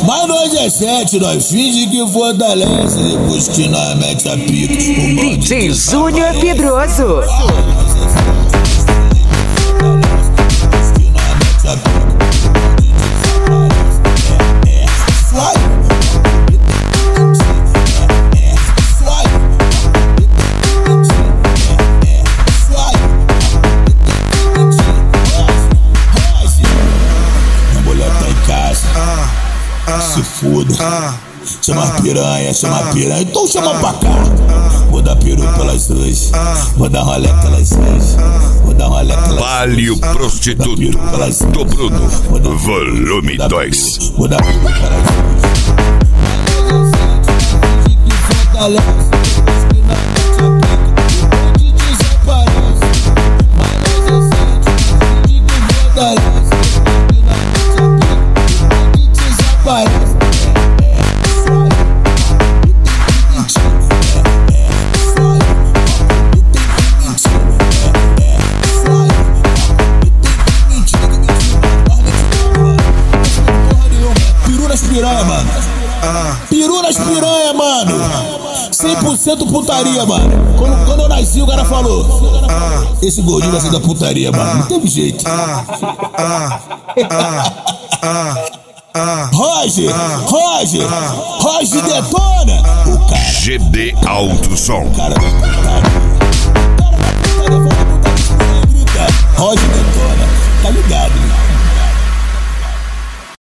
Mas nós é 7, nós finge que fortalece. Depois que nós mete a pica. DJ Júnior Pedroso. Se foda. Chama piranha, então chama pra cá. Vou dar peru pelas duas, vou dar rolé pelas seis, vou dar rolé pelas seis. Vale o prostituto do Bruno, volume 2. Vou dar peru pelas duas. Piranha, mano. Peru nas piranha, mano. 100% putaria, mano. Quando eu nasci, o cara falou: esse gordinho vai ser da putaria, mano. Não teve jeito. Roger detona. O cara. GD Alto Som. Roger detona. Tá ligado, né?